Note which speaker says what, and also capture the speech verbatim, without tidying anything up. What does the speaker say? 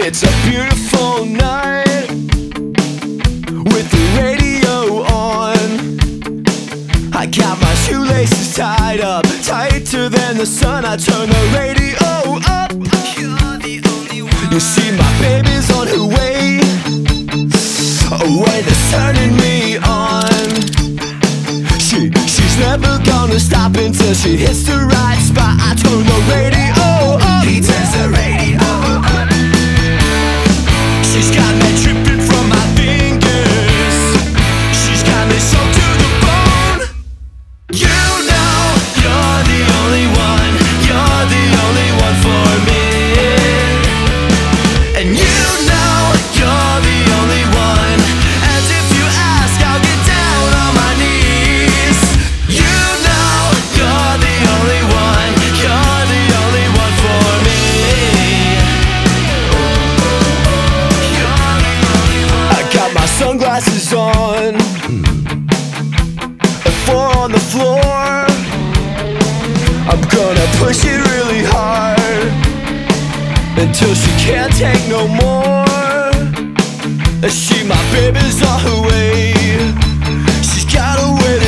Speaker 1: It's a beautiful night with the radio on. I got my shoelaces tied up, tighter than the sun. I turn the radio up. You're the only one. You see my baby's on her way. When it's turning me on. She, she's never gonna stop until she hits the right spot. I turn the radio up. He turns the radio up. She's got me tripping from my fingers. She's got me soaked to the bone. You know you're the only one. You're the only one for me. And you know you're the only one. And if you ask, I'll get down on my knees. You know you're the only one. You're the only one for me. I got my sunglasses on, four on the floor. I'm gonna push it really hard until she can't take no more. She, my baby's on her way. She's got a way to